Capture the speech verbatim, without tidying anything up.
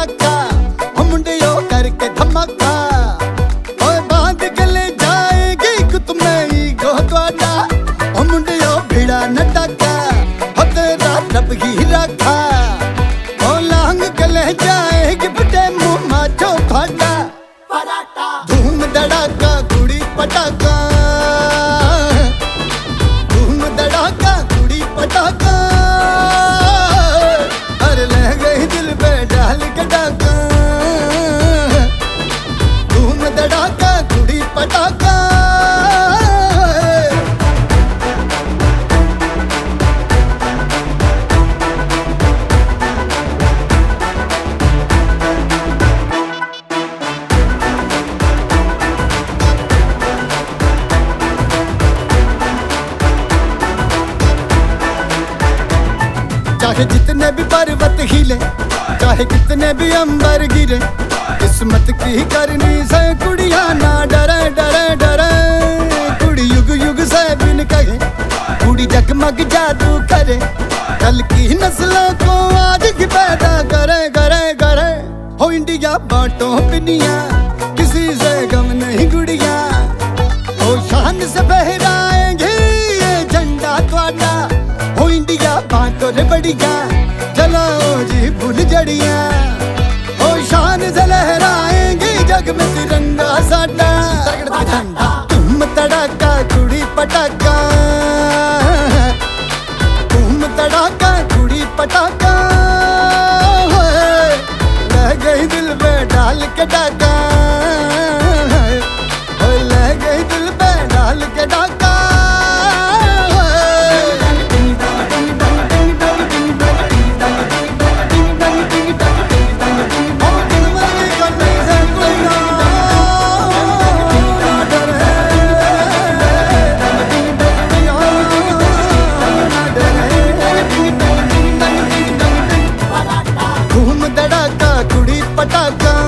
पटाखा ओ मुंडियो करके धमाका ओए बांध गले जाएगी कुत में गो द्वारा ओ मुंडियो भिड़ा नटाका हो तेरा रब ही रखा ओ लांग गले जाएगी बटे मुँह माचो फाटा धूम धड़ाका कुड़ी पटाखा धूम धड़ाका कुड़ी पटाखा अरे ले गई दिल पे डाल के डाका धूम धड़ाका कुड़ी पटाखा चाहे जितने भी पर्वत हिले चाहे कितने भी अंबर गिरे किस्मत की करनी से कुड़िया ना डरे डरे डरे कुड़ी युग युग से बिन कहे कुड़ी जगमग जादू करे कल की नस्लों को आज की पैदा करे करे करे हो इंडिया बांटो पिनिया किसी से गम नहीं गुड़िया हो शान से बहराएंगे ये झंडा त्वाडा हो इंडिया बांटो रे बढ़िया जलाओ जी फूल जड़िया ओ शान से लहराएंगे जग में तिरंगा साडा झंडा तुम तड़ाका कुड़ी पटाखा तुम तड़ाका कुड़ी पटाखा लह गई दिल पे डाल के डाका लह गई दिल पे डाल के डाका धूम धड़ाका कुड़ी पटाखा।